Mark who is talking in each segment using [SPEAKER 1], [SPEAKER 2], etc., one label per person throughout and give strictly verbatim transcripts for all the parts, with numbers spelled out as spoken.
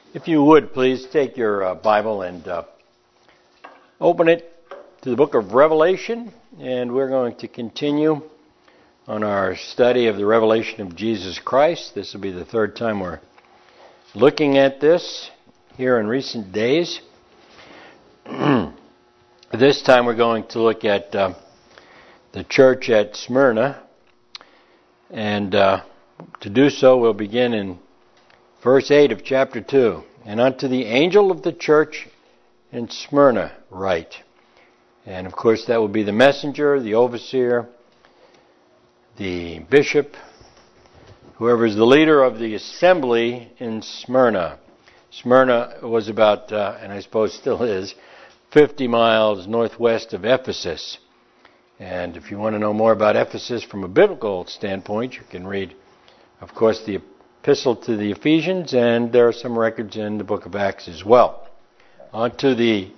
[SPEAKER 1] If you would, please take your uh, Bible and uh, open it to the book of Revelation, and we're going to continue on our study of the revelation of Jesus Christ. This will be the third time we're looking at this here in recent days. This time we're going to look at uh, the church at Smyrna, and uh, to do so we'll begin in verse eight of chapter two. And unto the angel of the church in Smyrna write. And of course that will be the messenger, the overseer, the bishop, whoever is the leader of the assembly in Smyrna. Smyrna was about, uh, and I suppose still is, fifty miles northwest of Ephesus. And if you want to know more about Ephesus from a biblical standpoint, you can read, of course, the Epistle to the Ephesians, and there are some records in the book of Acts as well. On to the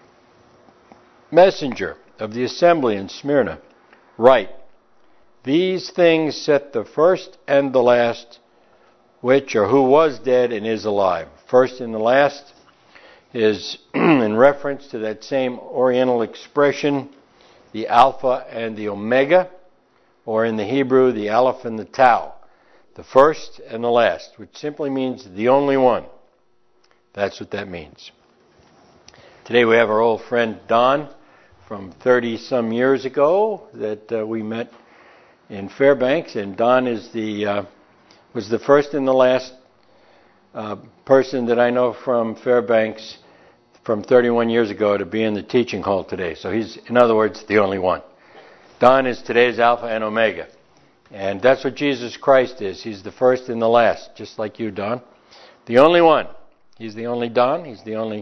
[SPEAKER 1] messenger of the assembly in Smyrna, write, These things saith the first and the last, which or who was dead and is alive. First and the last is in reference to that same Oriental expression, the Alpha and the Omega, or in the Hebrew, the Aleph and the Tau. The first and the last, which simply means the only one. That's what that means. Today we have our old friend Don from thirty-some years ago that uh, we met in Fairbanks, and Don is the uh, was the first and the last uh, person that I know from Fairbanks from thirty-one years ago to be in the teaching hall today. So he's, in other words, the only one. Don is today's Alpha and Omega. And that's what Jesus Christ is. He's the first and the last, just like you, Don. The only one. He's the only Don. He's the only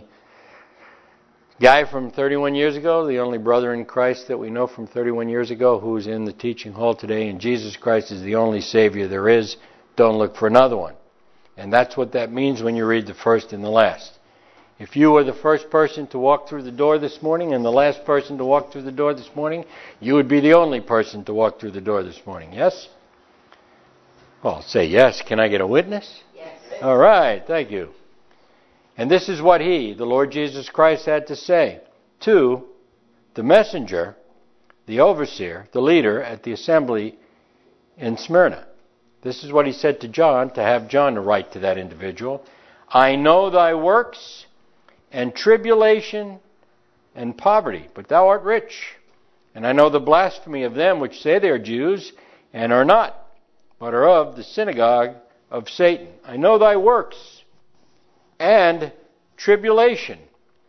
[SPEAKER 1] guy from thirty-one years ago, the only brother in Christ that we know from thirty-one years ago who's in the teaching hall today. And Jesus Christ is the only Savior there is. Don't look for another one. And that's what that means when you read the first and the last. If you were the first person to walk through the door this morning and the last person to walk through the door this morning, you would be the only person to walk through the door this morning. Yes? Well, say yes. Can I get a witness? Yes. All right. Thank you. And this is what he, the Lord Jesus Christ, had to say to the messenger, the overseer, the leader at the assembly in Smyrna. This is what he said to John, to have John to write to that individual. I know thy works, and tribulation, and poverty, but thou art rich. And I know the blasphemy of them which say they are Jews, and are not, but are of the synagogue of Satan. I know thy works, and tribulation.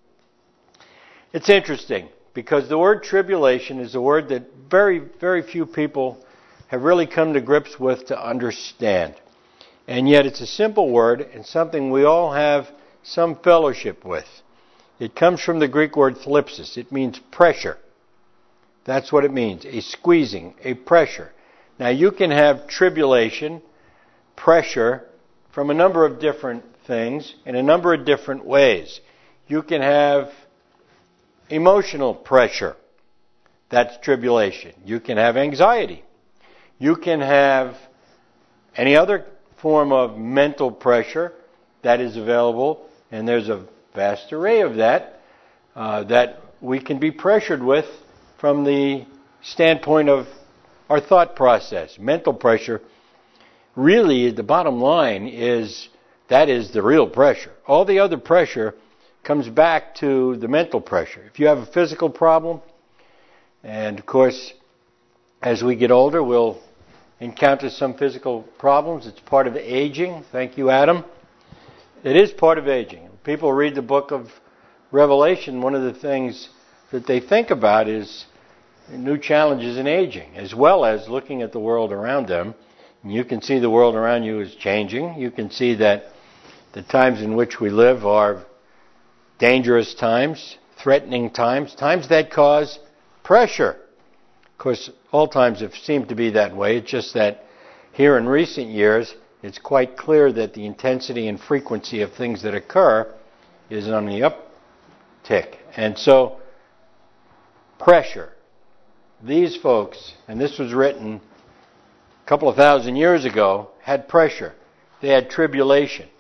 [SPEAKER 1] It's interesting, because the word tribulation is a word that very, very few people have really come to grips with to understand. And yet it's a simple word, and something we all have some fellowship with. It comes from the Greek word thlipsis. It means pressure. That's what it means, a squeezing, a pressure. Now you can have tribulation, pressure, from a number of different things in a number of different ways. You can have emotional pressure. That's tribulation. You can have anxiety. You can have any other form of mental pressure that is available, and there's a vast array of that uh, that we can be pressured with from the standpoint of our thought process. Mental pressure, really, the bottom line is that is the real pressure. All the other pressure comes back to the mental pressure. If you have a physical problem, and of course, as we get older, we'll encounter some physical problems. It's part of aging. Thank you, Adam. It is part of aging. People read the book of Revelation, one of the things that they think about is new challenges in aging, as well as looking at the world around them. And you can see the world around you is changing. You can see that the times in which we live are dangerous times, threatening times, times that cause pressure. Of course, all times have seemed to be that way. It's just that here in recent years, it's quite clear that the intensity and frequency of things that occur is on the uptick. And so, pressure. These folks, and this was written a couple of thousand years ago, had pressure. They had tribulation.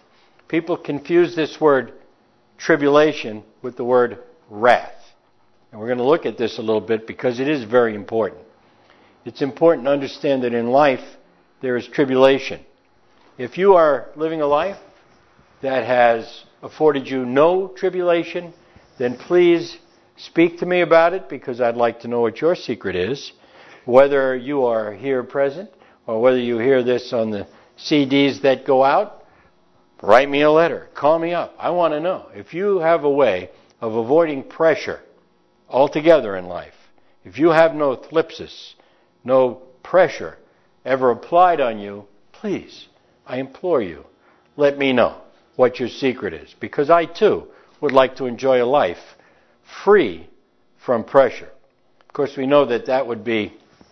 [SPEAKER 1] people confuse this word tribulation with the word wrath. And we're going to look at this a little bit because it is very important. It's important to understand that in life there is tribulation. If you are living a life that has afforded you no tribulation, then please speak to me about it, because I'd like to know what your secret is. Whether you are here present or whether you hear this on the C Ds that go out, write me a letter. Call me up. I want to know. If you have a way of avoiding pressure altogether in life, if you have no thlipsis, no pressure ever applied on you, please, I implore you, let me know what your secret is, because I too would like to enjoy a life free from pressure. Of course, we know that that would be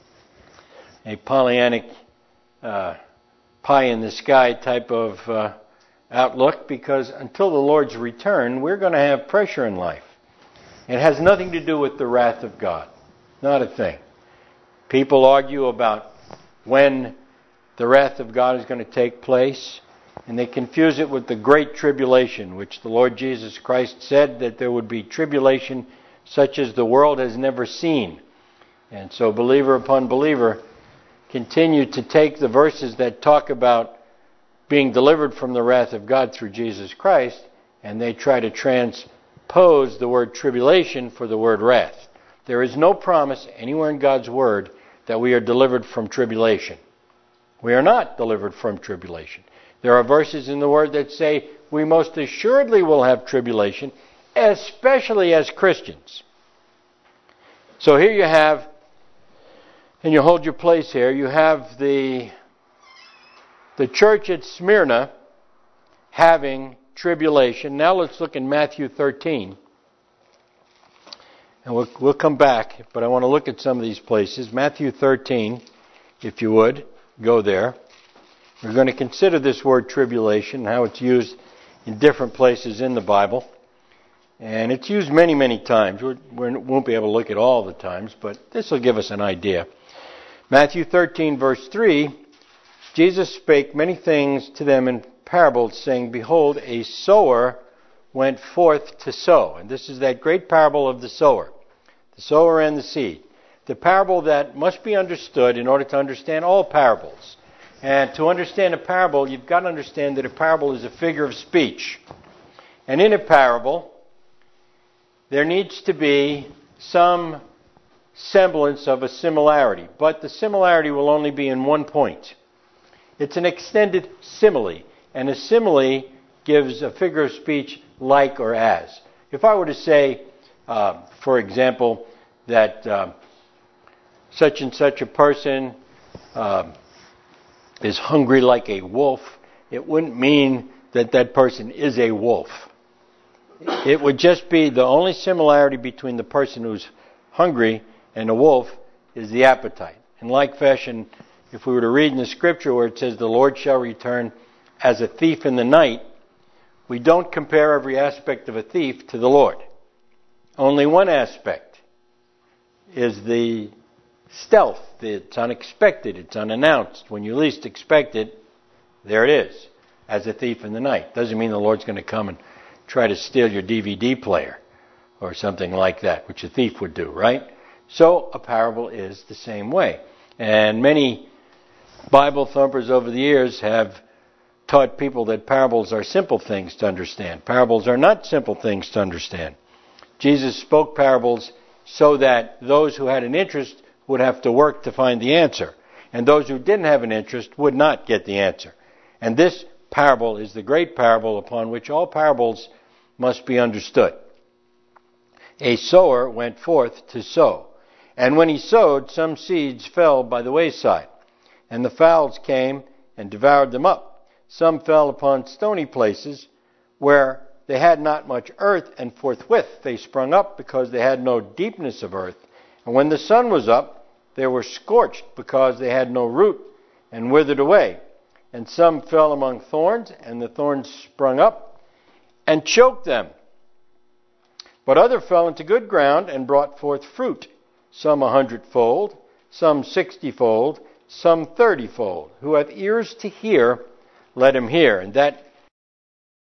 [SPEAKER 1] a Pollyannic, uh, pie-in-the-sky type of uh, outlook, because until the Lord's return, we're going to have pressure in life. It has nothing to do with the wrath of God. Not a thing. People argue about when the wrath of God is going to take place, and they confuse it with the Great Tribulation, which the Lord Jesus Christ said that there would be tribulation such as the world has never seen. And so believer upon believer continue to take the verses that talk about being delivered from the wrath of God through Jesus Christ, and they try to transpose the word tribulation for the word wrath. There is no promise anywhere in God's Word that we are delivered from tribulation. We are not delivered from tribulation. There are verses in the Word that say we most assuredly will have tribulation, especially as Christians. So here you have, and you hold your place here, you have the, the church at Smyrna having tribulation. Now let's look in Matthew thirteen. And we'll, we'll come back, but I want to look at some of these places. Matthew thirteen, if you would, go there. We're going to consider this word tribulation, how it's used in different places in the Bible. And it's used many, many times. We're, we won't be able to look at all the times, but this will give us an idea. Matthew thirteen, verse three, Jesus spake many things to them in parables, saying, Behold, a sower went forth to sow. And this is that great parable of the sower. The sower and the seed. The parable that must be understood in order to understand all parables. And to understand a parable, you've got to understand that a parable is a figure of speech. And in a parable, there needs to be some semblance of a similarity. But the similarity will only be in one point. It's an extended simile. And a simile gives a figure of speech like or as. If I were to say, uh, for example, that uh, such and such a person uh, is hungry like a wolf, it wouldn't mean that that person is a wolf. It would just be the only similarity between the person who's hungry and a wolf is the appetite. In like fashion, if we were to read in the scripture where it says the Lord shall return as a thief in the night, we don't compare every aspect of a thief to the Lord. Only one aspect is the stealth. It's unexpected. It's unannounced. When you least expect it, there it is, as a thief in the night. Doesn't mean the Lord's going to come and try to steal your D V D player or something like that, which a thief would do, right? So a parable is the same way. And many Bible thumpers over the years have taught people that parables are simple things to understand. Parables are not simple things to understand. Jesus spoke parables so that those who had an interest would have to work to find the answer. And those who didn't have an interest would not get the answer. And this parable is the great parable upon which all parables must be understood. A sower went forth to sow. And when he sowed, some seeds fell by the wayside. And the fowls came and devoured them up. Some fell upon stony places where they had not much earth, and forthwith they sprung up because they had no deepness of earth. And when the sun was up, they were scorched because they had no root, and withered away. And some fell among thorns, and the thorns sprung up and choked them. But other fell into good ground and brought forth fruit, some a hundredfold, some sixtyfold, some thirtyfold. Who hath ears to hear, let him hear. And that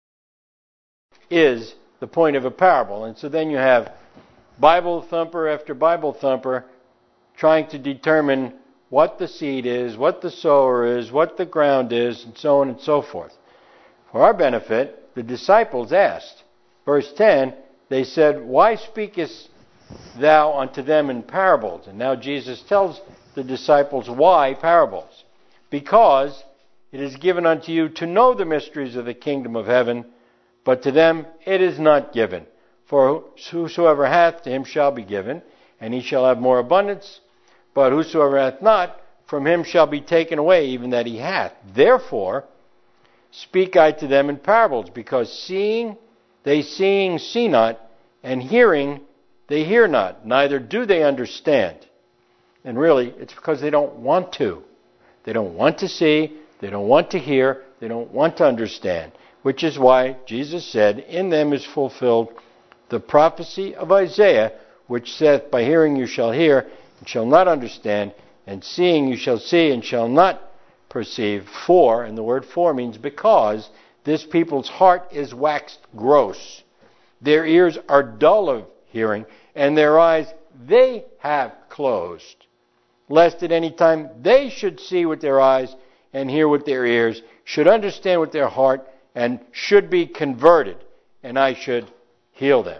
[SPEAKER 1] is the point of a parable. And so then you have Bible thumper after Bible thumper trying to determine what the seed is, what the sower is, what the ground is, and so on and so forth. For our benefit, the disciples asked, verse ten, they said, "Why speakest thou unto them in parables?" And now Jesus tells the disciples why parables. "Because it is given unto you to know the mysteries of the kingdom of heaven, but to them it is not given. For whosoever hath, to him shall be given, and he shall have more abundance. But whosoever hath not, from him shall be taken away even that he hath. Therefore speak I to them in parables, because seeing they seeing see not, and hearing they hear not, neither do they understand." And really, it's because they don't want to. They don't want to see, they don't want to hear, they don't want to understand. Which is why Jesus said, "In them is fulfilled the prophecy of Isaiah, which saith, By hearing you shall hear, and shall not understand, and seeing you shall see, and shall not perceive. For," and the word for means because, "this people's heart is waxed gross. Their ears are dull of hearing, and their eyes they have closed, lest at any time they should see with their eyes, and hear with their ears, should understand with their heart, and should be converted, and I should heal them."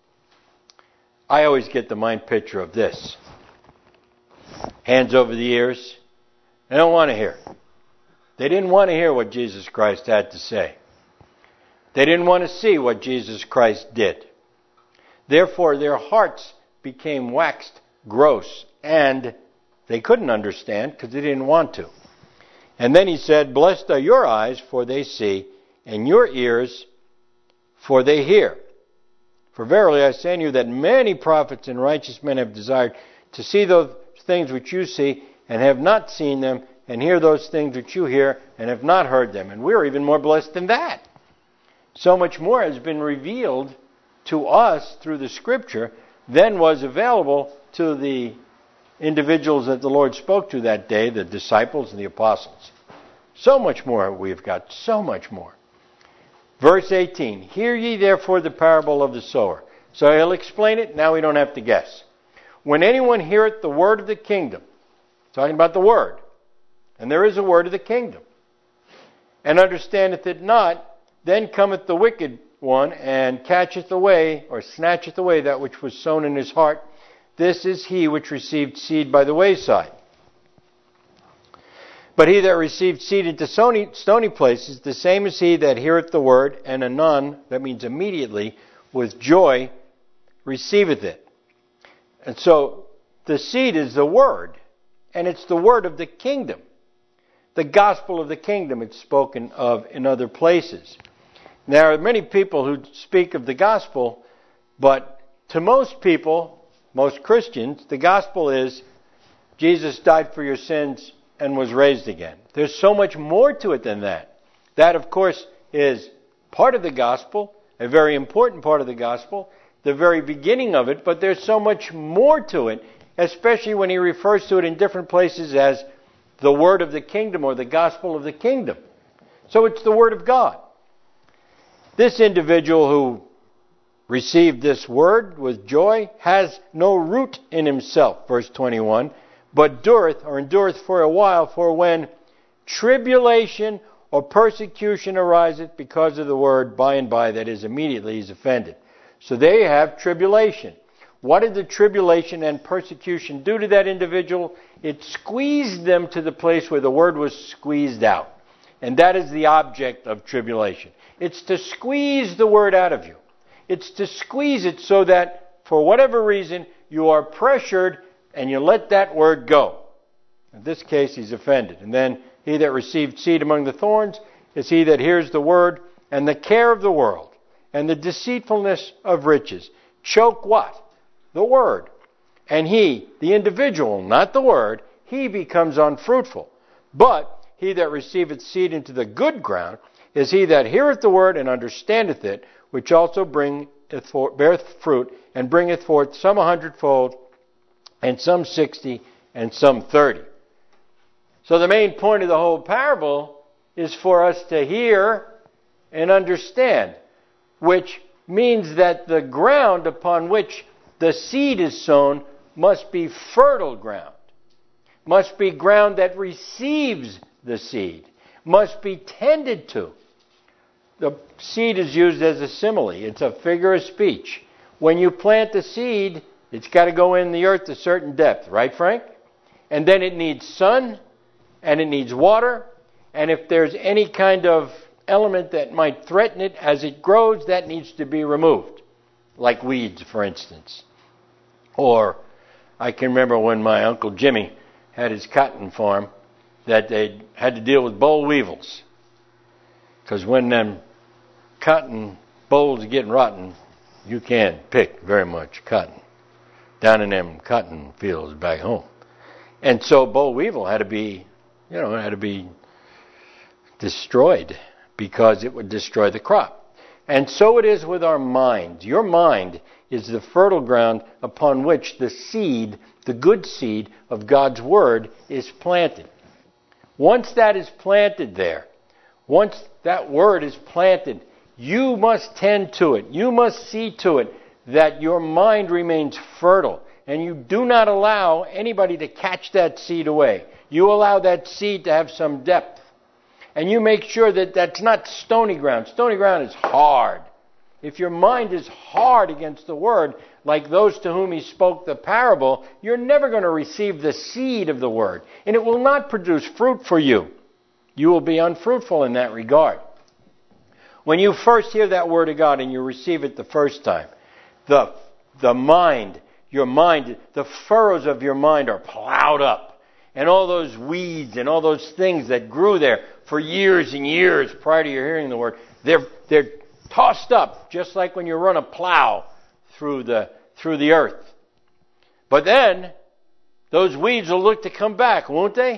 [SPEAKER 1] I always get the mind picture of this. Hands over the ears. They don't want to hear. They didn't want to hear what Jesus Christ had to say. They didn't want to see what Jesus Christ did. Therefore, their hearts became waxed gross, and they couldn't understand because they didn't want to. And then he said, "Blessed are your eyes, for they see, and your ears, for they hear. For verily I say unto you that many prophets and righteous men have desired to see those things which you see, and have not seen them, and hear those things which you hear, and have not heard them." And we're even more blessed than that. So much more has been revealed to us through the Scripture than was available to the individuals that the Lord spoke to that day, the disciples and the apostles. So much more we've got, so much more. Verse eighteen, "Hear ye therefore the parable of the sower." So he'll explain it, now we don't have to guess. "When anyone heareth the word of the kingdom," talking about the word, and there is a word of the kingdom, "and understandeth it not, then cometh the wicked one, and catcheth away, or snatcheth away that which was sown in his heart. This is he which received seed by the wayside. But he that received seed into stony, stony places, the same is he that heareth the word, and anon," that means immediately, "with joy receiveth it." And so, the seed is the word, and it's the word of the kingdom. The gospel of the kingdom, it's spoken of in other places. There are many people who speak of the gospel, but to most people, most Christians, the gospel is Jesus died for your sins and was raised again. There's so much more to it than that. That, of course, is part of the gospel, a very important part of the gospel, the very beginning of it, but there's so much more to it, especially when he refers to it in different places as the word of the kingdom or the gospel of the kingdom. So it's the word of God. This individual who received this word with joy has no root in himself, verse twenty-one, but dureth or endureth for a while, for when tribulation or persecution ariseth because of the word, by and by, that is, immediately, is offended. So they have tribulation. What did the tribulation and persecution do to that individual? It squeezed them to the place where the word was squeezed out. And that is the object of tribulation. It's to squeeze the word out of you. It's to squeeze it so that, for whatever reason, you are pressured and you let that word go. In this case, he's offended. And then, he that received seed among the thorns is he that hears the word, and the care of the world, and the deceitfulness of riches choke what? The word. And he, the individual, not the word, he becomes unfruitful. But he that receiveth seed into the good ground is he that heareth the word and understandeth it, which also bringeth forth, beareth fruit, and bringeth forth some a hundredfold, and some sixty, and some thirty. So the main point of the whole parable is for us to hear and understand. which means that the ground upon which the seed is sown must be fertile ground, must be ground that receives the seed, must be tended to. The seed is used as a simile. It's a figure of speech. When you plant the seed, it's got to go in the earth a certain depth, right, Frank? And then it needs sun, and it needs water, and if there's any kind of element that might threaten it as it grows, that needs to be removed, like weeds, for instance. Or I can remember when my Uncle Jimmy had his cotton farm that they had to deal with boll weevils. Because when them cotton bolls are getting rotten, you can't pick very much cotton down in them cotton fields back home. And so boll weevil had to be, you know, had to be destroyed because it would destroy the crop. And so it is with our mind. Your mind is the fertile ground upon which the seed, the good seed of God's Word, is planted. Once that is planted there, once that Word is planted, you must tend to it. You must see to it that your mind remains fertile. And you do not allow anybody to catch that seed away. You allow that seed to have some depth. And you make sure that that's not stony ground. Stony ground is hard. If your mind is hard against the Word, like those to whom he spoke the parable, you're never going to receive the seed of the Word. And it will not produce fruit for you. You will be unfruitful in that regard. When you first hear that Word of God and you receive it the first time, the, the mind, your mind, the furrows of your mind are plowed up. And all those weeds and all those things that grew there for years and years prior to your hearing the Word, they're, they're tossed up, just like when you run a plow through the, through the earth. But then, those weeds will look to come back, won't they?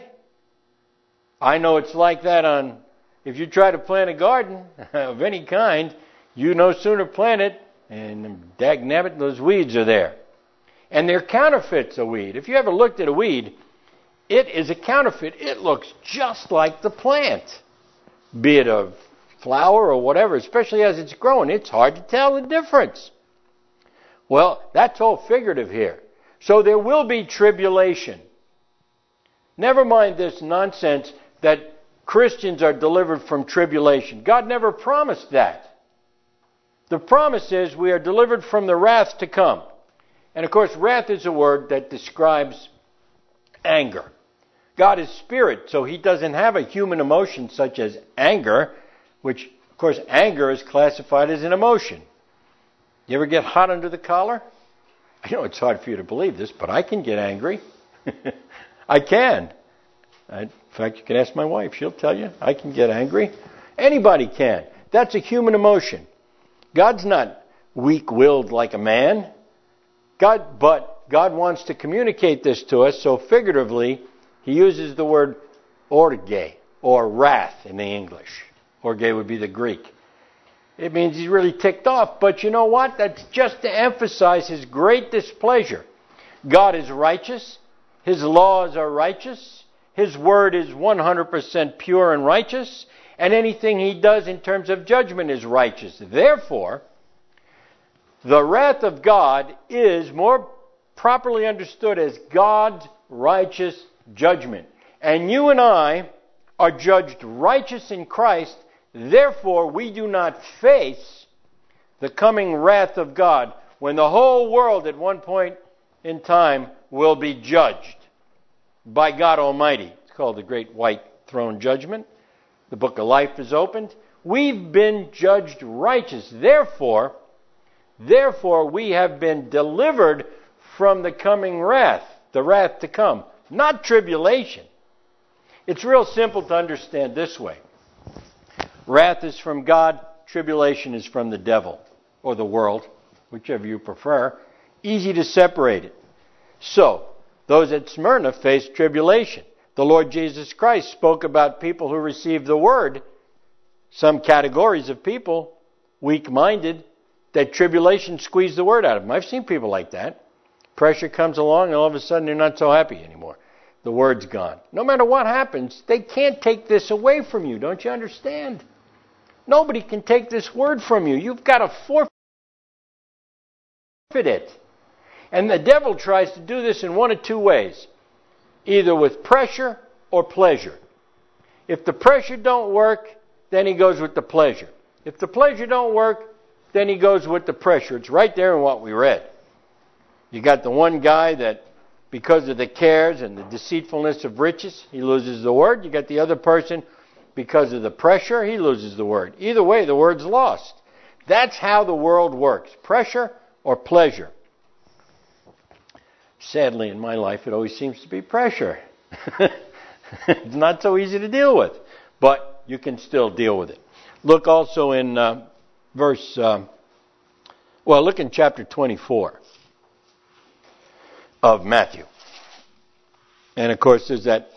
[SPEAKER 1] I know it's like that on, if you try to plant a garden of any kind, you no sooner plant it, and dagnabbit, those weeds are there. And they're counterfeits of weed. If you ever looked at a weed, it is a counterfeit. It looks just like the plant, be it a flower or whatever, especially as it's growing. It's hard to tell the difference. Well, that's all figurative here. So there will be tribulation. Never mind this nonsense that Christians are delivered from tribulation. God never promised that. The promise is we are delivered from the wrath to come. And of course, wrath is a word that describes anger. God is spirit, so he doesn't have a human emotion such as anger, which, of course, anger is classified as an emotion. You ever get hot under the collar? I know it's hard for you to believe this, but I can get angry. I can. I, in fact, you can ask my wife. She'll tell you. I can get angry. Anybody can. That's a human emotion. God's not weak-willed like a man. God, but God wants to communicate this to us, so figuratively, he uses the word orge, or wrath in the English. Orge would be the Greek. It means he's really ticked off, but you know what? That's just to emphasize his great displeasure. God is righteous. His laws are righteous. His word is one hundred percent pure and righteous. And anything he does in terms of judgment is righteous. Therefore, the wrath of God is more properly understood as God's righteous judgment. And you and I are judged righteous in Christ. Therefore, we do not face the coming wrath of God when the whole world at one point in time will be judged by God Almighty. It's called the Great White Throne Judgment. The book of life is opened. We've been judged righteous. Therefore, therefore we have been delivered from the coming wrath, the wrath to come, not tribulation. It's real simple to understand this way. Wrath is from God, tribulation is from the devil, or the world, whichever you prefer. Easy to separate it. So, those at Smyrna faced tribulation. The Lord Jesus Christ spoke about people who received the word, some categories of people, weak-minded, that tribulation squeezed the word out of them. I've seen people like that. Pressure comes along and all of a sudden they're not so happy anymore. The word's gone. No matter what happens, they can't take this away from you. Don't you understand? Nobody can take this word from you. You've got to forfeit it. And the devil tries to do this in one of two ways. Either with pressure or pleasure. If the pressure don't work, then he goes with the pleasure. If the pleasure don't work, then he goes with the pressure. It's right there in what we read. You got the one guy that, because of the cares and the deceitfulness of riches, he loses the word. You got the other person, because of the pressure, he loses the word. Either way, the word's lost. That's how the world works. Pressure or pleasure. Sadly, in my life, it always seems to be pressure. It's not so easy to deal with. But you can still deal with it. Look also in uh, verse, uh, well, look in chapter twenty-four of Matthew. And of course, there's that,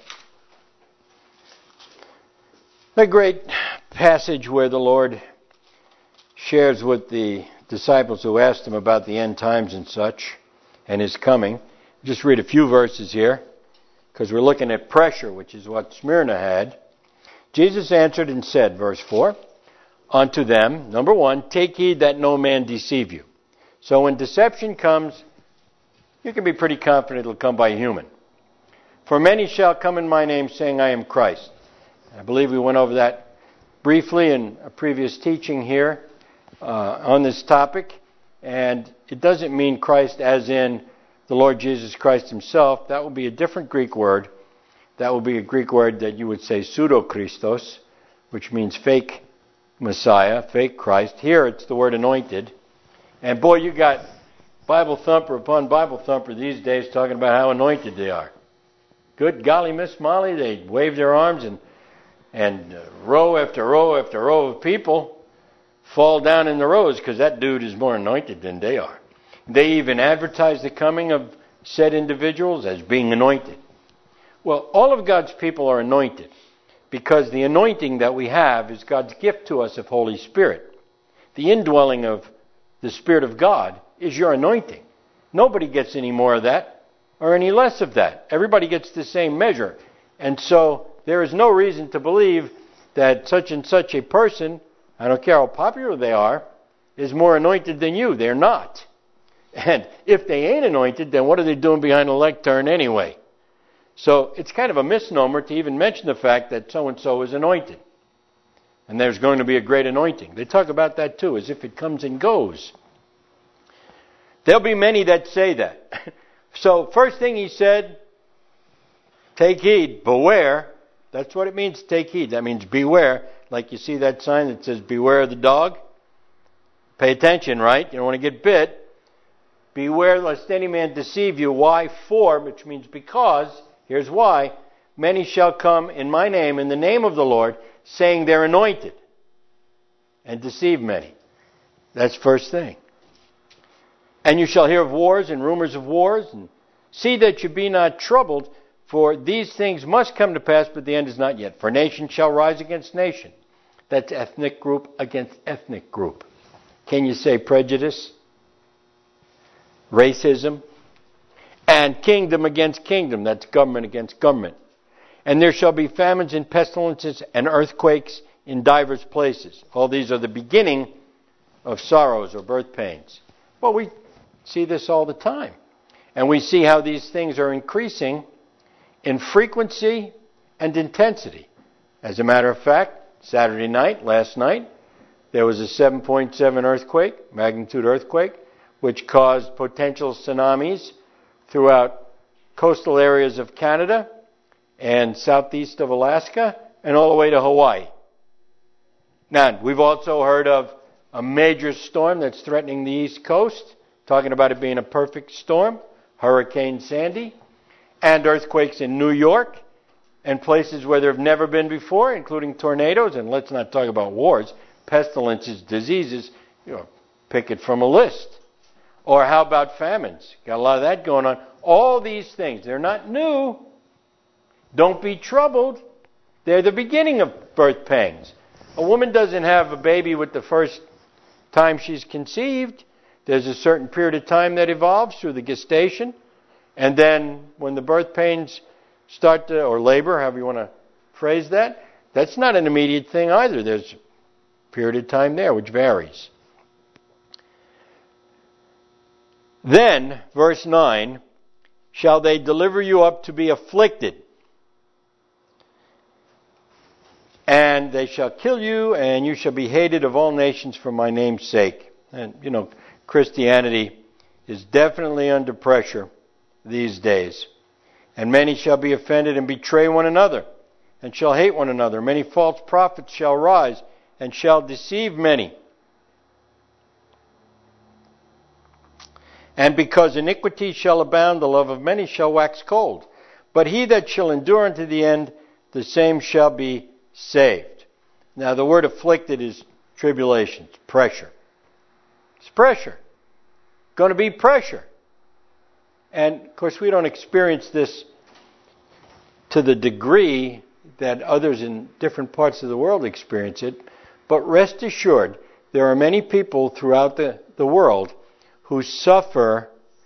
[SPEAKER 1] that great passage where the Lord shares with the disciples who asked him about the end times and such, and his coming. Just read a few verses here, because we're looking at pressure, which is what Smyrna had. Jesus answered and said, verse four, unto them, number one, take heed that no man deceive you. So when deception comes, you can be pretty confident it'll come by a human. For many shall come in my name, saying, I am Christ. I believe we went over that briefly in a previous teaching here uh, on this topic. And it doesn't mean Christ as in the Lord Jesus Christ himself. That will be a different Greek word. That will be a Greek word that you would say pseudo-Christos, which means fake Messiah, fake Christ. Here it's the word anointed. And boy, you got Bible thumper upon Bible thumper these days talking about how anointed they are. Good golly, Miss Molly, they wave their arms and and uh, row after row after row of people fall down in the rows because that dude is more anointed than they are. They even advertise the coming of said individuals as being anointed. Well, all of God's people are anointed because the anointing that we have is God's gift to us of Holy Spirit. The indwelling of the Spirit of God is your anointing. Nobody gets any more of that or any less of that. Everybody gets the same measure. And so there is no reason to believe that such and such a person, I don't care how popular they are, is more anointed than you. They're not. And if they ain't anointed, then what are they doing behind a lectern anyway? So it's kind of a misnomer to even mention the fact that so-and-so is anointed. And there's going to be a great anointing. They talk about that too, as if it comes and goes. There'll be many that say that. So first thing he said, take heed, beware. That's what it means, take heed. That means beware. Like you see that sign that says, beware of the dog. Pay attention, right? You don't want to get bit. Beware lest any man deceive you. Why? For, which means because. Here's why. Many shall come in my name, in the name of the Lord, saying they're anointed, and deceive many. That's first thing. And you shall hear of wars and rumors of wars, and see that you be not troubled, for these things must come to pass, but the end is not yet. For nation shall rise against nation. That's ethnic group against ethnic group. Can you say prejudice? Racism? And kingdom against kingdom. That's government against government. And there shall be famines and pestilences and earthquakes in divers places. All these are the beginning of sorrows or birth pains. Well, we see this all the time. And we see how these things are increasing in frequency and intensity. As a matter of fact, Saturday night, last night, there was a seven point seven earthquake, magnitude earthquake, which caused potential tsunamis throughout coastal areas of Canada and southeast of Alaska and all the way to Hawaii. Now, we've also heard of a major storm that's threatening the East Coast, talking about it being a perfect storm, Hurricane Sandy, and earthquakes in New York and places where there have never been before, including tornadoes, and let's not talk about wars, pestilences, diseases, you know, pick it from a list. Or how about famines? Got a lot of that going on. All these things, they're not new. Don't be troubled. They're the beginning of birth pangs. A woman doesn't have a baby with the first time she's conceived. There's a certain period of time that evolves through the gestation. And then when the birth pains start to, or labor, however you want to phrase that, that's not an immediate thing either. There's period of time there, which varies. Then, verse nine, shall they deliver you up to be afflicted, and they shall kill you, and you shall be hated of all nations for my name's sake. And, you know, Christianity is definitely under pressure these days. And many shall be offended and betray one another, and shall hate one another. Many false prophets shall rise, and shall deceive many. And because iniquity shall abound, the love of many shall wax cold. But he that shall endure unto the end, the same shall be saved. Now the word afflicted is tribulation, it's pressure. It's pressure. Going to be pressure. And of course we don't experience this to the degree that others in different parts of the world experience it. But rest assured, there are many people throughout the, the world who suffer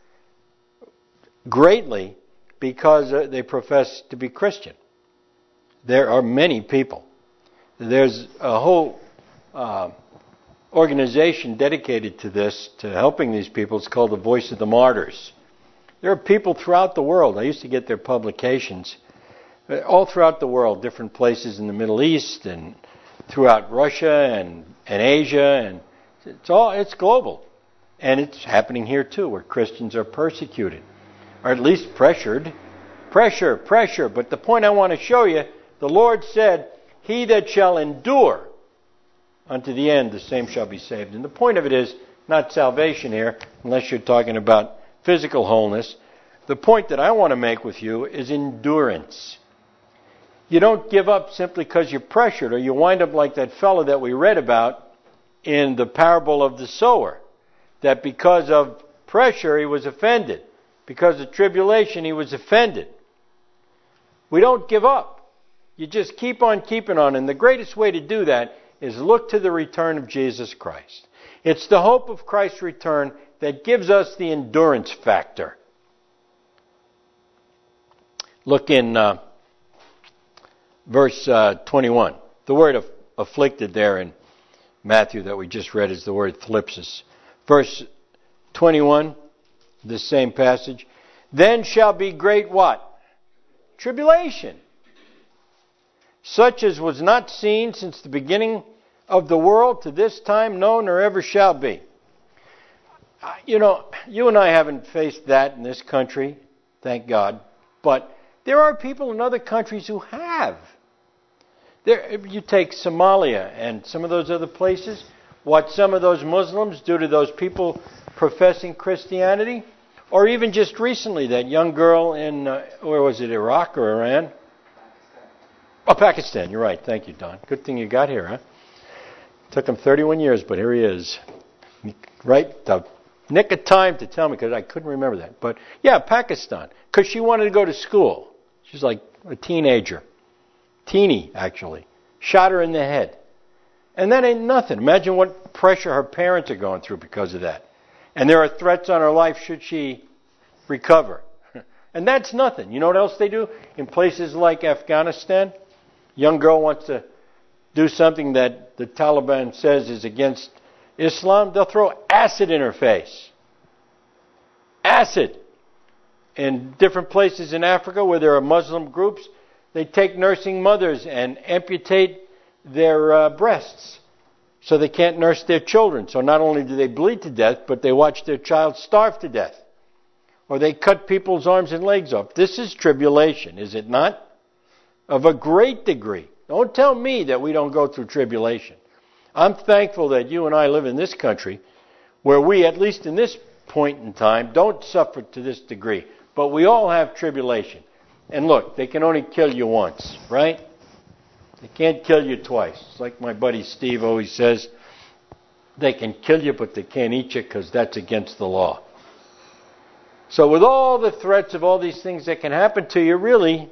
[SPEAKER 1] greatly because they profess to be Christian. There are many people. There's a whole uh, organization dedicated to this, to helping these people. It's called the Voice of the Martyrs. There are people throughout the world. I used to get their publications all throughout the world, different places in the Middle East and throughout Russia and, and Asia, and it's all it's global. And it's happening here too, where Christians are persecuted, or at least pressured. Pressure, pressure. But the point I want to show you, the Lord said, he that shall endure unto the end, the same shall be saved. And the point of it is not salvation here, unless you're talking about physical wholeness. The point that I want to make with you is endurance. You don't give up simply because you're pressured, or you wind up like that fellow that we read about in the parable of the sower, that because of pressure he was offended. Because of tribulation he was offended. We don't give up. You just keep on keeping on. And the greatest way to do that is look to the return of Jesus Christ. It's the hope of Christ's return that gives us the endurance factor. Look in uh, verse uh, twenty-one. The word of afflicted there in Matthew that we just read is the word thlipsis. Verse twenty-one, the same passage. Then shall be great what? Tribulation. Such as was not seen since the beginning of the world to this time, no, nor ever shall be. You know, you and I haven't faced that in this country, thank God. But there are people in other countries who have. There, if you take Somalia and some of those other places, what some of those Muslims do to those people professing Christianity, or even just recently, that young girl in, uh, where was it, Iraq or Iran? Pakistan. Oh, Pakistan, you're right. Thank you, Don. Good thing you got here, huh? Took him thirty-one years, but here he is. Right? The nick of time to tell me, because I couldn't remember that. But, yeah, Pakistan, because she wanted to go to school. She's like a teenager. Teeny, actually. Shot her in the head. And that ain't nothing. Imagine what pressure her parents are going through because of that. And there are threats on her life should she recover. And that's nothing. You know what else they do? In places like Afghanistan, young girl wants to do something that the Taliban says is against Islam, they'll throw acid in her face. Acid. In different places in Africa where there are Muslim groups, they take nursing mothers and amputate their uh, breasts so they can't nurse their children. So not only do they bleed to death, but they watch their child starve to death. Or they cut people's arms and legs off. This is tribulation, is it not? Of a great degree. Don't tell me that we don't go through tribulation. I'm thankful that you and I live in this country where we, at least in this point in time, don't suffer to this degree. But we all have tribulation. And look, they can only kill you once, right? They can't kill you twice. It's like my buddy Steve always says, they can kill you, but they can't eat you because that's against the law. So with all the threats of all these things that can happen to you, really,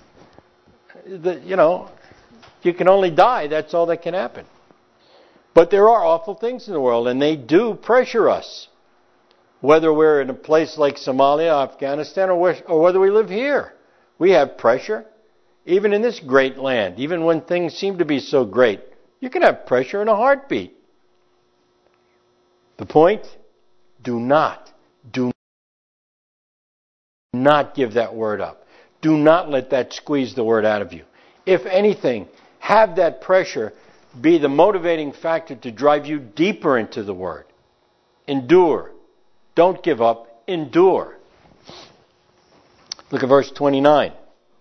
[SPEAKER 1] the, you know, you can only die. That's all that can happen. But there are awful things in the world, and they do pressure us. Whether we're in a place like Somalia, Afghanistan, or, where, or whether we live here. We have pressure. Even in this great land, even when things seem to be so great, You can have pressure in a heartbeat. The point? Do not, do not give that word up. Do not let that squeeze the word out of you. If anything, have that pressure be the motivating factor to drive you deeper into the word. Endure. Don't give up. Endure. Look at verse twenty-nine.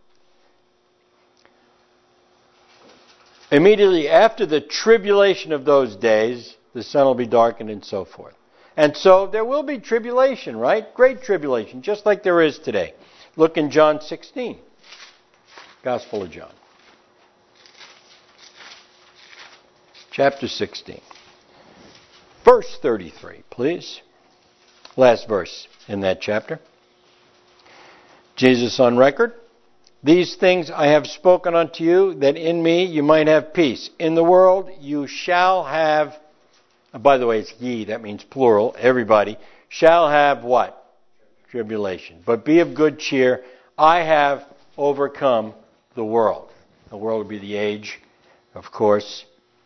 [SPEAKER 1] Immediately after the tribulation of those days, the sun will be darkened and so forth. And so there will be tribulation, right? Great tribulation, just like there is today. Look in John sixteen. Gospel of John. Chapter sixteen. Verse thirty-three, please. Last verse in that chapter. Jesus on record. These things I have spoken unto you, that in me you might have peace. In the world you shall have, by the way, it's ye, that means plural, everybody, shall have what? Tribulation. But be of good cheer. I have overcome the world. The world would be the age, of course.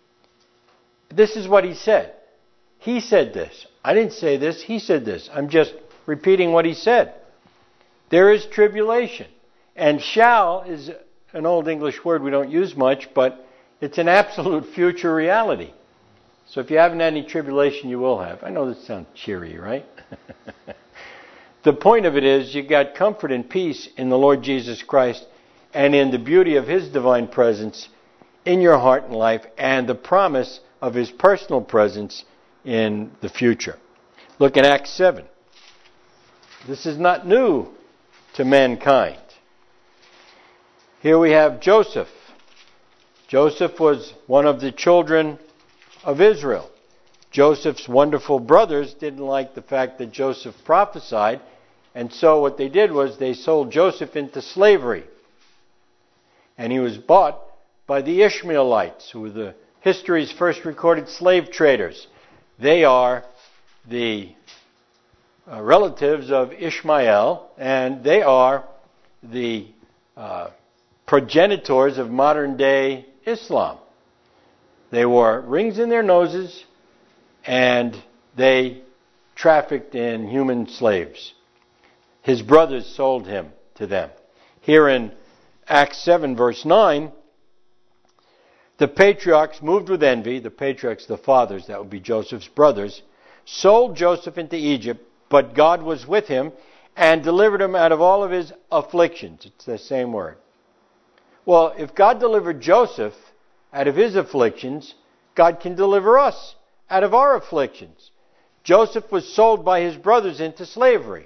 [SPEAKER 1] This is what he said. He said this. I didn't say this. He said this. I'm just repeating what he said. There is tribulation. And shall is an old English word we don't use much, but it's an absolute future reality. So if you haven't had any tribulation, you will have. I know this sounds cheery, right? The point of it is you got comfort and peace in the Lord Jesus Christ and in the beauty of His divine presence in your heart and life and the promise of His personal presence in the future. Look at Acts seven. This is not new to mankind. Here we have Joseph. Joseph was one of the children of Israel. Joseph's wonderful brothers didn't like the fact that Joseph prophesied, and so what they did was they sold Joseph into slavery. And he was bought by the Ishmaelites, who were the history's first recorded slave traders. They are the uh, relatives of Ishmael, and they are the uh, progenitors of modern-day Islam. They wore rings in their noses, and they trafficked in human slaves. His brothers sold him to them. Here in Acts seven, verse nine, the patriarchs, moved with envy, the patriarchs, the fathers, that would be Joseph's brothers, sold Joseph into Egypt, but God was with him and delivered him out of all of his afflictions. It's the same word. Well, if God delivered Joseph out of his afflictions, God can deliver us out of our afflictions. Joseph was sold by his brothers into slavery.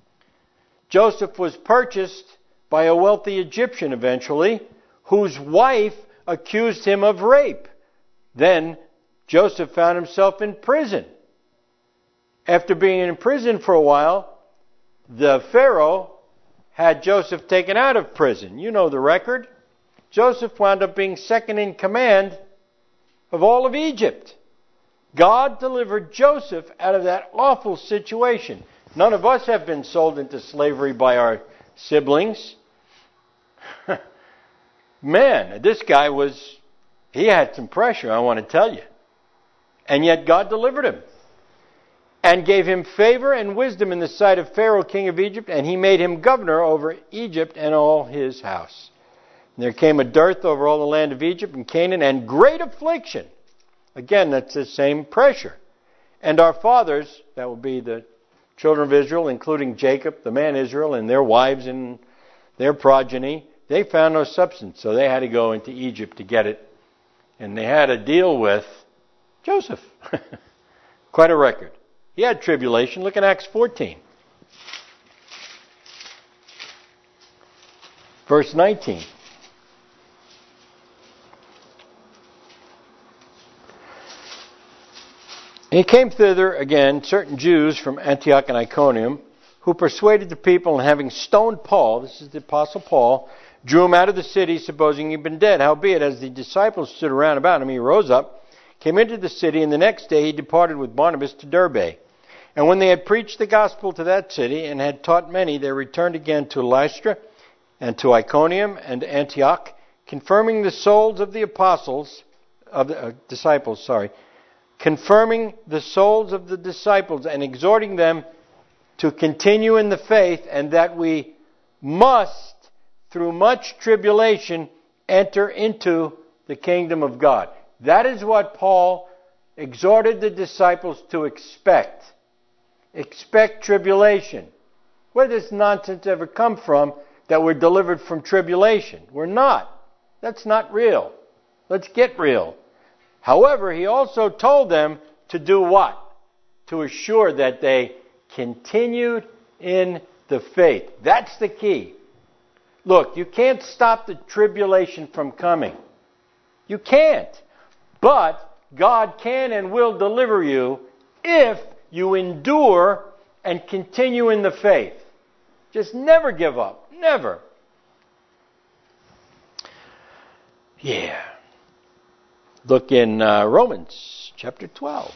[SPEAKER 1] Joseph was purchased by a wealthy Egyptian eventually, whose wife accused him of rape. Then Joseph found himself in prison. After being in prison for a while, the Pharaoh had Joseph taken out of prison. You know the record. Joseph wound up being second in command of all of Egypt. God delivered Joseph out of that awful situation. None of us have been sold into slavery by our siblings. Man, this guy was, he had some pressure, I want to tell you. And yet God delivered him and gave him favor and wisdom in the sight of Pharaoh, king of Egypt, and he made him governor over Egypt and all his house. And there came a dearth over all the land of Egypt and Canaan, and great affliction. Again, that's the same pressure. And our fathers, that would be the children of Israel, including Jacob, the man Israel, and their wives and their progeny, they found no substance, so they had to go into Egypt to get it. And they had to deal with Joseph. Quite a record. He had tribulation. Look at Acts fourteen. Verse nineteen. And he came thither again certain Jews from Antioch and Iconium, who persuaded the people, and having stoned Paul, this is the Apostle Paul, drew him out of the city, supposing he'd been dead. Howbeit, as the disciples stood around about him, he rose up, came into the city, and the next day he departed with Barnabas to Derbe. And when they had preached the gospel to that city, and had taught many, they returned again to Lystra, and to Iconium, and Antioch, confirming the souls of the apostles, of the uh, disciples, sorry, confirming the souls of the disciples and exhorting them to continue in the faith, and that we must, through much tribulation, enter into the kingdom of God. That is what Paul exhorted the disciples to expect. Expect tribulation. Where does this nonsense ever come from that we're delivered from tribulation? We're not. That's not real. Let's get real. However, he also told them to do what? To assure that they continued in the faith. That's the key. Look, you can't stop the tribulation from coming. You can't. But God can and will deliver you if you endure and continue in the faith. Just never give up. Never. Yeah. Look in uh, Romans chapter twelve.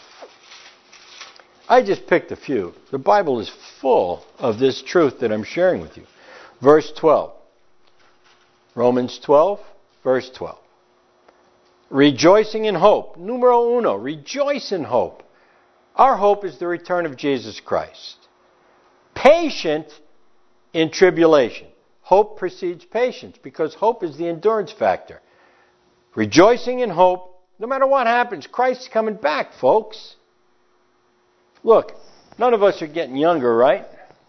[SPEAKER 1] I just picked a few. The Bible is full of this truth that I'm sharing with you. Verse twelve. Romans twelve, verse twelve. Rejoicing in hope. Numero uno. Rejoice in hope. Our hope is the return of Jesus Christ. Patient in tribulation. Hope precedes patience because hope is the endurance factor. Rejoicing in hope. No matter what happens, Christ's coming back, folks. Look, none of us are getting younger, right?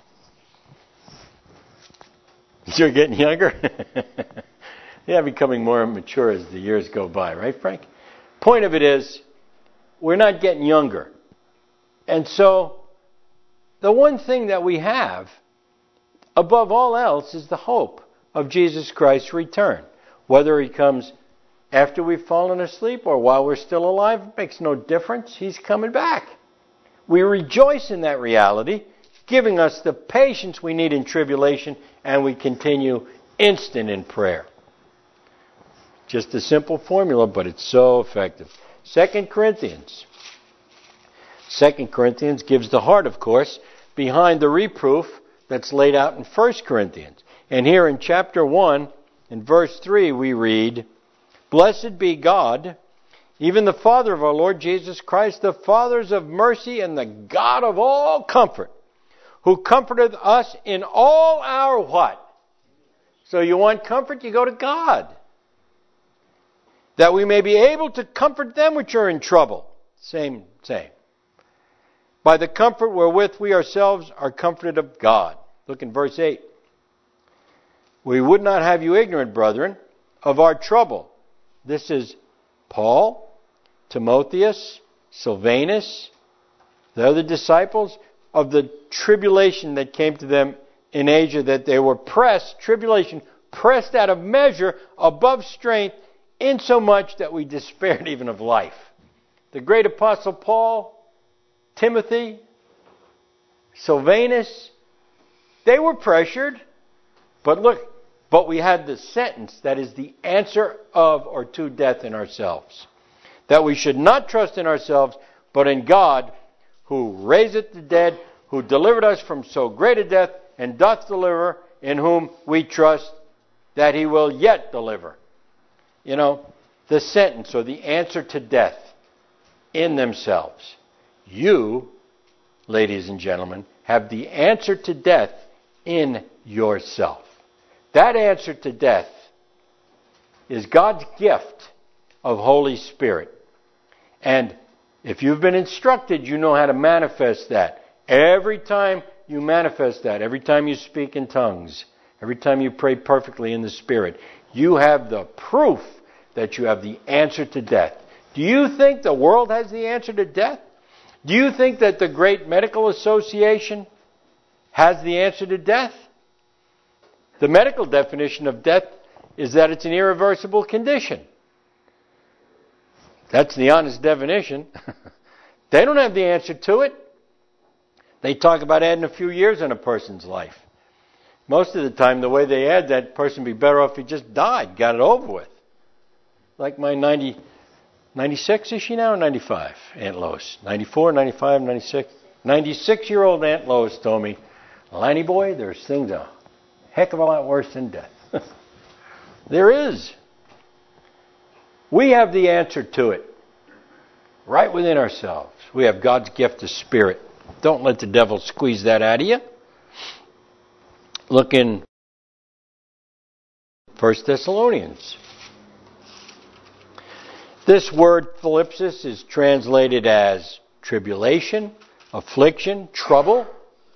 [SPEAKER 1] You're getting younger? Yeah, becoming more mature as the years go by, right, Frank? Point of it is, we're not getting younger. And so, the one thing that we have, above all else, is the hope of Jesus Christ's return. Whether he comes after we've fallen asleep or while we're still alive, it makes no difference. He's coming back. We rejoice in that reality, giving us the patience we need in tribulation, and we continue instant in prayer. Just a simple formula, but it's so effective. Second Corinthians. Second Corinthians gives the heart, of course, behind the reproof that's laid out in First Corinthians. And here in chapter one, in verse three, we read, Blessed be God, even the Father of our Lord Jesus Christ, the fathers of mercy and the God of all comfort, who comforteth us in all our what? So you want comfort, you go to God. That we may be able to comfort them which are in trouble. Same, same. By the comfort wherewith we ourselves are comforted of God. Look in verse eight. We would not have you ignorant, brethren, of our trouble. This is Paul, Timotheus, Silvanus, the other disciples, of the tribulation that came to them in Asia, that they were pressed, tribulation, pressed out of measure, above strength, insomuch that we despaired even of life. The great apostle Paul, Timothy, Silvanus, they were pressured, but look, but we had the sentence that is the answer of or to death in ourselves. That we should not trust in ourselves, but in God, who raiseth the dead, who delivered us from so great a death, and doth deliver, in whom we trust that he will yet deliver. You know, the sentence or the answer to death in themselves. You, ladies and gentlemen, have the answer to death in yourself. That answer to death is God's gift of Holy Spirit. And if you've been instructed, you know how to manifest that. Every time you manifest that, every time you speak in tongues, every time you pray perfectly in the Spirit, you have the proof that you have the answer to death. Do you think the world has the answer to death? Do you think that the great medical association has the answer to death? The medical definition of death is that it's an irreversible condition. That's the honest definition. They don't have the answer to it. They talk about adding a few years in a person's life. Most of the time, the way they add, that person would be better off if he just died, got it over with. Like my ninety, ninety-six, is she now, or ninety-five, Aunt Lois? ninety-four, ninety-five, ninety-six? ninety-six-year-old Aunt Lois told me, Lanny boy, there's things a heck of a lot worse than death. There is. We have the answer to it right within ourselves. We have God's gift of Spirit. Don't let the devil squeeze that out of you. Look in First Thessalonians. This word thlipsis is translated as tribulation, affliction, trouble,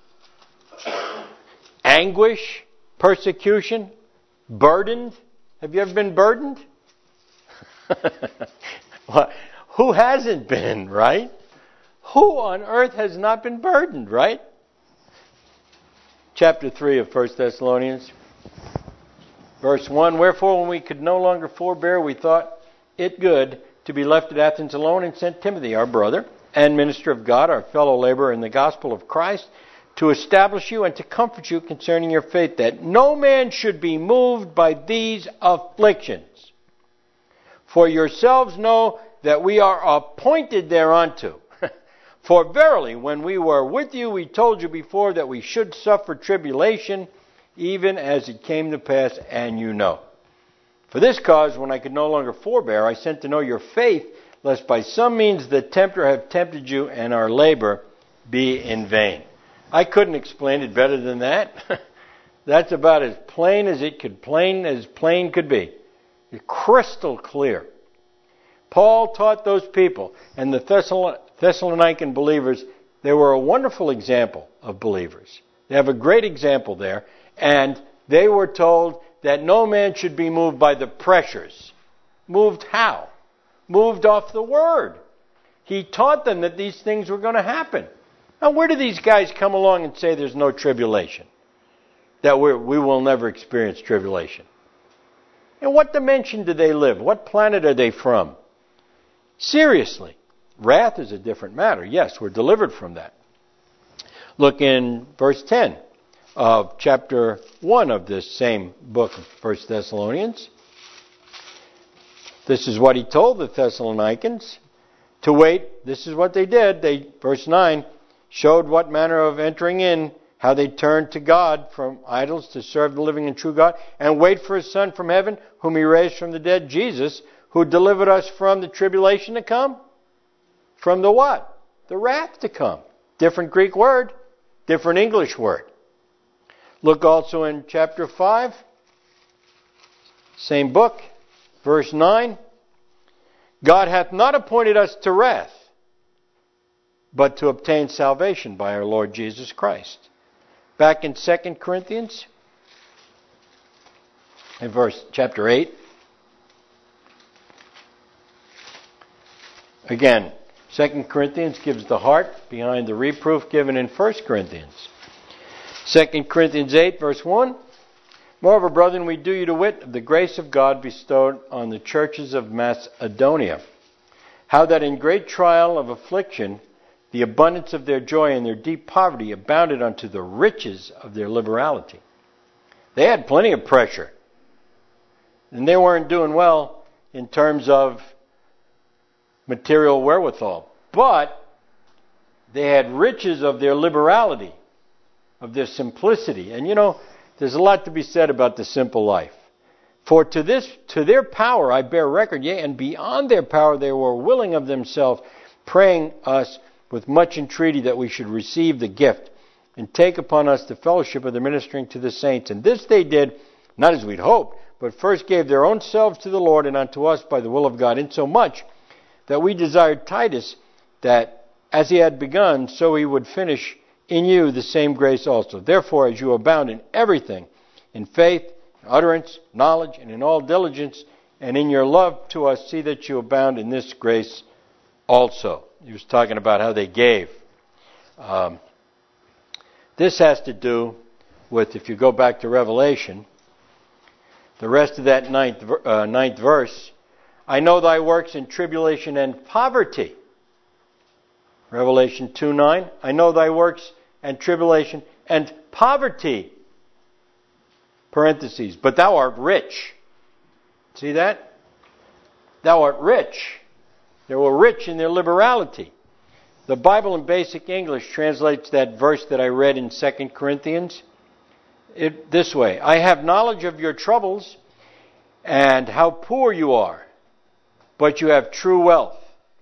[SPEAKER 1] anguish, persecution, burdened. Have you ever been burdened? Well, who hasn't been, right? Who on earth has not been burdened, right? Chapter three of First Thessalonians, verse one, wherefore when we could no longer forbear, we thought it good to be left at Athens alone, and sent Timothy, our brother, and minister of God, our fellow laborer in the gospel of Christ, to establish you and to comfort you concerning your faith, that no man should be moved by these afflictions. For yourselves know that we are appointed thereunto. For verily, when we were with you, we told you before that we should suffer tribulation, even as it came to pass, and you know. For this cause, when I could no longer forbear, I sent to know your faith, lest by some means the tempter have tempted you, and our labor be in vain. I couldn't explain it better than that. That's about as plain as it could, plain as plain could be. It's crystal clear. Paul taught those people, and the Thessalonican believers, they were a wonderful example of believers. They have a great example there, and they were told that no man should be moved by the pressures. Moved how? Moved off the Word. He taught them that these things were going to happen. Now, where do these guys come along and say there's no tribulation? That we're, we will never experience tribulation? In what dimension do they live? What planet are they from? Seriously. Wrath is a different matter. Yes, we're delivered from that. Look in verse ten of chapter one of this same book of First Thessalonians. This is what he told the Thessalonians to wait. This is what they did. They, verse nine, showed what manner of entering in, how they turned to God from idols to serve the living and true God, and wait for His Son from heaven, whom He raised from the dead, Jesus, who delivered us from the tribulation to come. From the what? The wrath to come. Different Greek word, different English word. Look also in chapter five, same book, verse nine. God hath not appointed us to wrath, but to obtain salvation by our Lord Jesus Christ. Back in Second Corinthians, in verse chapter eight. Again, Second Corinthians gives the heart behind the reproof given in First Corinthians. Second Corinthians eight, verse one. Moreover, brethren, we do you to wit of the grace of God bestowed on the churches of Macedonia, how that in great trial of affliction, the abundance of their joy and their deep poverty abounded unto the riches of their liberality. They had plenty of pressure. And they weren't doing well in terms of material wherewithal. But they had riches of their liberality, of their simplicity. And you know, there's a lot to be said about the simple life. For to this, to their power I bear record, yea, and beyond their power they were willing of themselves, praying us with much entreaty that we should receive the gift and take upon us the fellowship of the ministering to the saints. And this they did, not as we'd hoped, but first gave their own selves to the Lord and unto us by the will of God, insomuch that we desired Titus that as he had begun, so he would finish in you the same grace also. Therefore, as you abound in everything, in faith, in utterance, knowledge, and in all diligence, and in your love to us, see that you abound in this grace also. He was talking about how they gave. Um, this has to do with, if you go back to Revelation, the rest of that ninth, uh, ninth verse, I know thy works in tribulation and poverty. Revelation two nine, I know thy works and tribulation and poverty. Parentheses, but thou art rich. See that? Thou art rich. They were rich in their liberality. The Bible in basic English translates that verse that I read in Second Corinthians it, this way. I have knowledge of your troubles and how poor you are, but you have true wealth.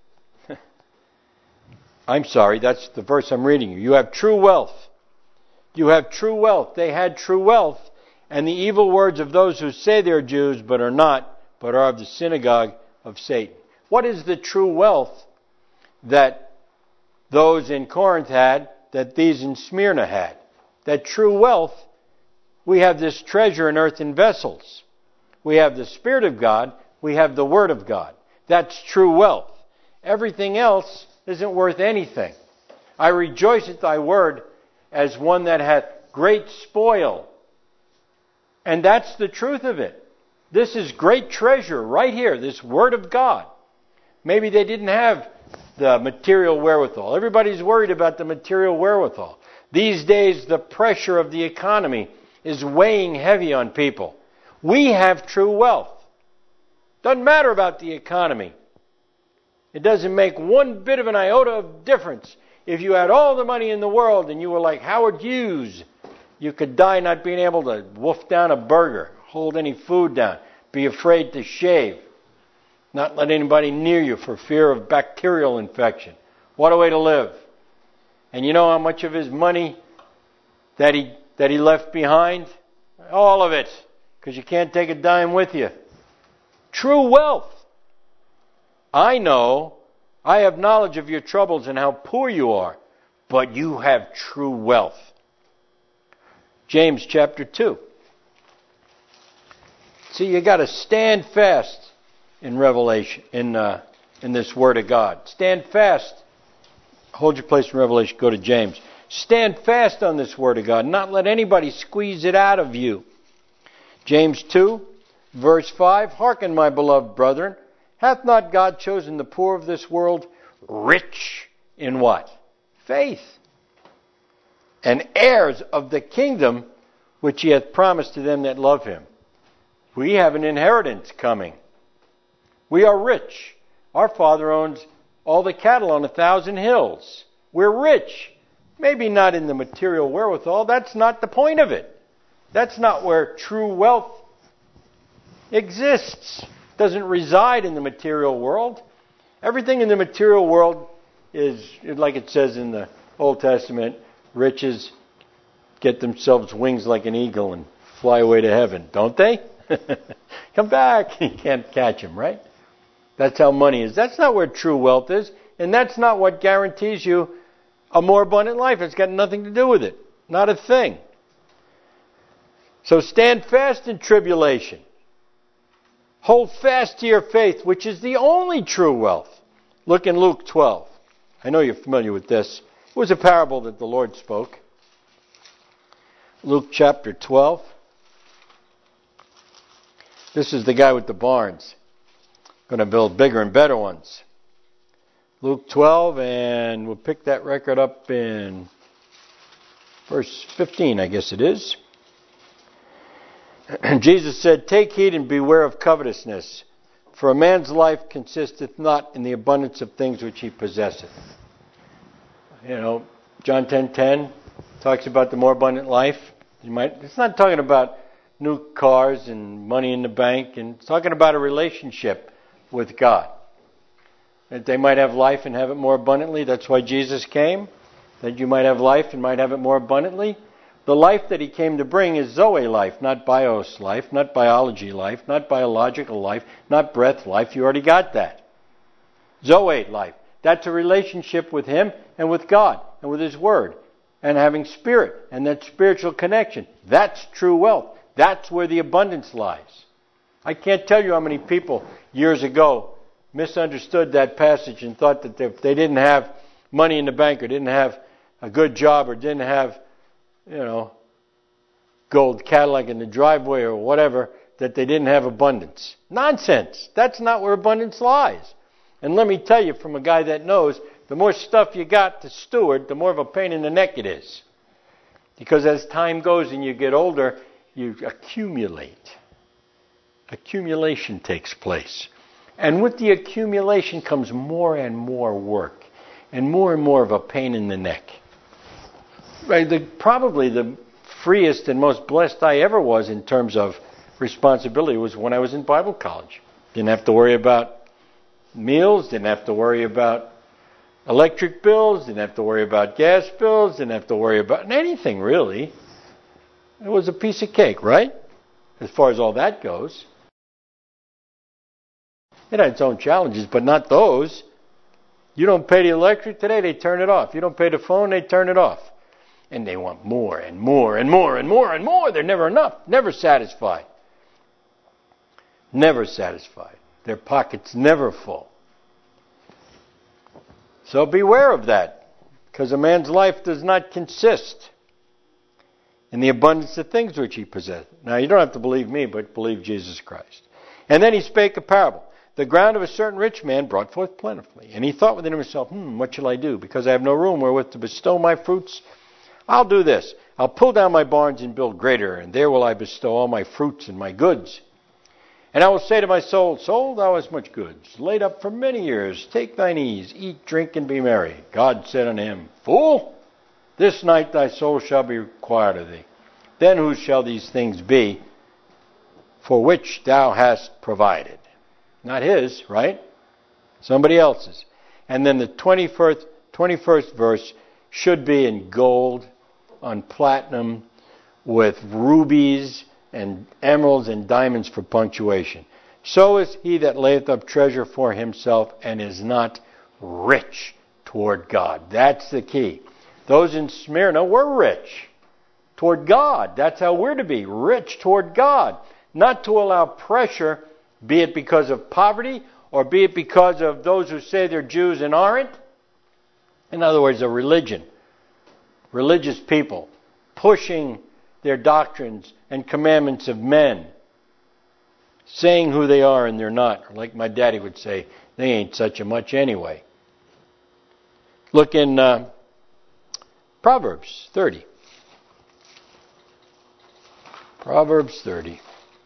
[SPEAKER 1] I'm sorry, that's the verse I'm reading you. You have true wealth. You have true wealth. They had true wealth. And the evil words of those who say they're Jews but are not, but are of the synagogue of Satan. What is the true wealth that those in Corinth had, that these in Smyrna had? That true wealth, we have this treasure in earthen vessels. We have the Spirit of God. We have the Word of God. That's true wealth. Everything else isn't worth anything. I rejoice at thy word as one that hath great spoil. And that's the truth of it. This is great treasure right here, this Word of God. Maybe they didn't have the material wherewithal. Everybody's worried about the material wherewithal. These days, the pressure of the economy is weighing heavy on people. We have true wealth. Doesn't matter about the economy. It doesn't make one bit of an iota of difference. If you had all the money in the world and you were like Howard Hughes, you could die not being able to wolf down a burger, hold any food down, be afraid to shave, not let anybody near you for fear of bacterial infection. What a way to live. And you know how much of his money that he that he left behind? All of it, because you can't take a dime with you. True wealth. I know, I have knowledge of your troubles and how poor you are, but you have true wealth. James chapter two. See, you got to stand fast in Revelation, in uh, in this Word of God. Stand fast. Hold your place in Revelation. Go to James. Stand fast on this Word of God. Not let anybody squeeze it out of you. James two, verse five. Hearken, my beloved brethren. Hath not God chosen the poor of this world rich in what? Faith. And heirs of the kingdom which he hath promised to them that love him. We have an inheritance coming. We are rich. Our Father owns all the cattle on a thousand hills. We're rich. Maybe not in the material wherewithal. That's not the point of it. That's not where true wealth exists. It doesn't reside in the material world. Everything in the material world is, like it says in the Old Testament, riches get themselves wings like an eagle and fly away to heaven, don't they? Come back. You can't catch them, right? That's how money is. That's not where true wealth is. And that's not what guarantees you a more abundant life. It's got nothing to do with it. Not a thing. So stand fast in tribulation. Hold fast to your faith, which is the only true wealth. Look in Luke twelve. I know you're familiar with this. It was a parable that the Lord spoke. Luke chapter twelve. This is the guy with the barns. Going to build bigger and better ones. Luke twelve, and we'll pick that record up in verse fifteen, I guess it is. Jesus said, take heed and beware of covetousness, for a man's life consisteth not in the abundance of things which he possesseth. You know, John ten ten talks about the more abundant life. You might, it's not talking about new cars and money in the bank, and it's talking about a relationship with God. That they might have life and have it more abundantly. That's why Jesus came, that you might have life and might have it more abundantly. The life that he came to bring is Zoe life, not bios life, not biology life, not biological life, not breath life. You already got that. Zoe life. That's a relationship with him and with God and with his word and having spirit and that spiritual connection. That's true wealth. That's where the abundance lies. I can't tell you how many people years ago misunderstood that passage and thought that if they didn't have money in the bank or didn't have a good job or didn't have, you know, gold Cadillac in the driveway or whatever, that they didn't have abundance. Nonsense. That's not where abundance lies. And let me tell you from a guy that knows, the more stuff you got to steward, the more of a pain in the neck it is. Because as time goes and you get older, you accumulate. Accumulation takes place. And with the accumulation comes more and more work and more and more of a pain in the neck. Right, the, probably the freest and most blessed I ever was in terms of responsibility was when I was in Bible college. Didn't have to worry about meals, didn't have to worry about electric bills, didn't have to worry about gas bills, didn't have to worry about anything really. It was a piece of cake, right? As far as all that goes. It had its own challenges, but not those. You don't pay the electric today, they turn it off. You don't pay the phone, they turn it off. And they want more and more and more and more and more. They're never enough, never satisfied. Never satisfied. Their pockets never full. So beware of that, because a man's life does not consist in the abundance of things which he possesseth. Now, you don't have to believe me, but believe Jesus Christ. And then he spake a parable. The ground of a certain rich man brought forth plentifully. And he thought within himself, hmm, what shall I do? Because I have no room wherewith to bestow my fruits. I'll do this. I'll pull down my barns and build greater, and there will I bestow all my fruits and my goods. And I will say to my soul, soul, thou hast much goods, laid up for many years. Take thine ease, eat, drink, and be merry. God said unto him, fool, this night thy soul shall be required of thee. Then whose shall these things be, for which thou hast provided? Not his, right? Somebody else's. And then the twenty-first, twenty-first verse should be in gold, on platinum, with rubies and emeralds and diamonds for punctuation. So is he that layeth up treasure for himself and is not rich toward God. That's the key. Those in Smyrna were rich toward God. That's how we're to be, rich toward God. Not to allow pressure, be it because of poverty or be it because of those who say they're Jews and aren't. In other words, a religion. Religious people pushing their doctrines and commandments of men, saying who they are and they're not. Or like my daddy would say, they ain't such a much anyway. Look in uh, Proverbs thirty. Proverbs thirty.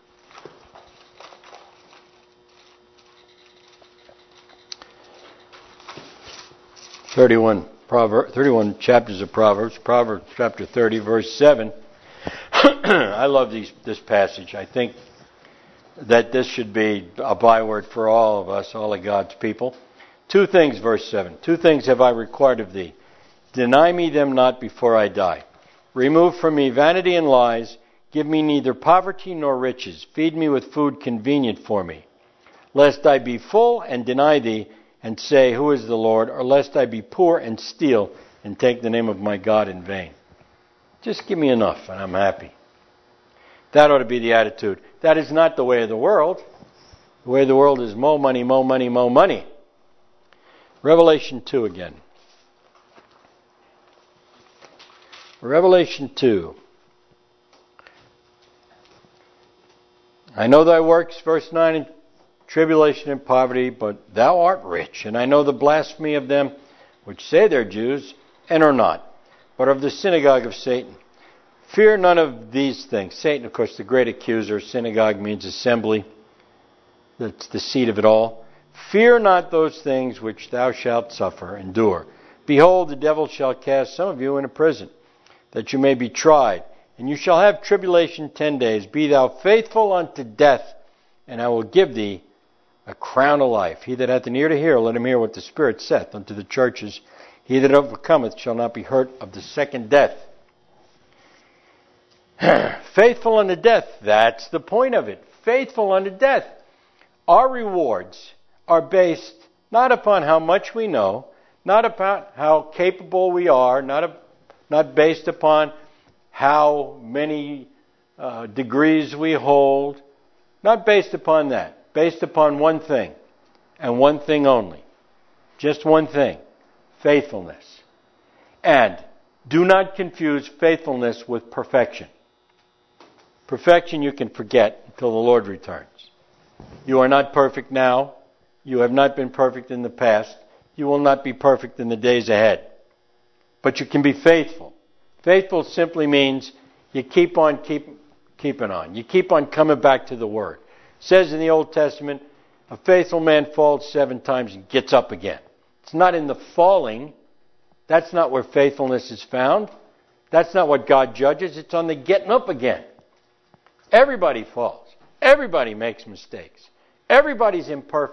[SPEAKER 1] Thirty-one. Proverbs, thirty-one chapters of Proverbs. Proverbs chapter thirty, verse seven. I love these, this passage. I think that this should be a byword for all of us, all of God's people. Two things, verse seven. Two things have I required of thee. Deny me them not before I die. Remove from me vanity and lies. Give me neither poverty nor riches. Feed me with food convenient for me. Lest I be full and deny thee, and say, who is the Lord? Or lest I be poor and steal and take the name of my God in vain. Just give me enough and I'm happy. That ought to be the attitude. That is not the way of the world. The way of the world is more money, more money, more money. Revelation two again. Revelation two. I know thy works, verse nine, tribulation and poverty, but thou art rich. And I know the blasphemy of them which say they're Jews and are not, but of the synagogue of Satan. Fear none of these things. Satan, of course, the great accuser. Synagogue means assembly. That's the seat of it all. Fear not those things which thou shalt suffer, endure. Behold, the devil shall cast some of you into prison, that you may be tried. And you shall have tribulation ten days. Be thou faithful unto death, and I will give thee a crown of life. He that hath an ear to hear, let him hear what the Spirit saith unto the churches. He that overcometh shall not be hurt of the second death. Faithful unto death, that's the point of it. Faithful unto death. Our rewards are based not upon how much we know, not upon how capable we are, not, a, not based upon how many uh, degrees we hold, not based upon that. Based upon one thing, and one thing only. Just one thing. Faithfulness. And do not confuse faithfulness with perfection. Perfection you can forget until the Lord returns. You are not perfect now. You have not been perfect in the past. You will not be perfect in the days ahead. But you can be faithful. Faithful simply means you keep on keep, keeping on. You keep on coming back to the Word. It says in the Old Testament, a faithful man falls seven times and gets up again. It's not in the falling. That's not where faithfulness is found. That's not what God judges. It's on the getting up again. Everybody falls. Everybody makes mistakes. Everybody's imperfect.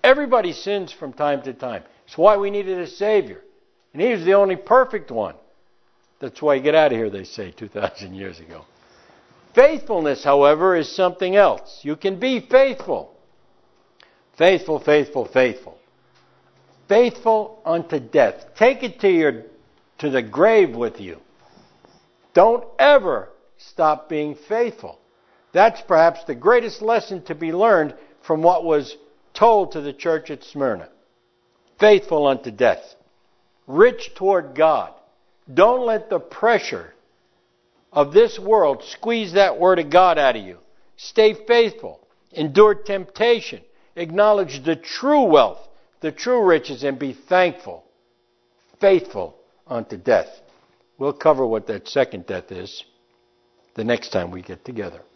[SPEAKER 1] Everybody sins from time to time. It's why we needed a Savior. And He was the only perfect one. That's why you get out of here, they say, two thousand years ago. Faithfulness, however, is something else. You can be faithful. Faithful, faithful, faithful. Faithful unto death. Take it to your to the grave with you. Don't ever stop being faithful. That's perhaps the greatest lesson to be learned from what was told to the church at Smyrna. Faithful unto death. Rich toward God. Don't let the pressure of this world squeeze that word of God out of you. Stay faithful. Endure temptation. Acknowledge the true wealth, the true riches, and be thankful. Faithful unto death. We'll cover what that second death is the next time we get together.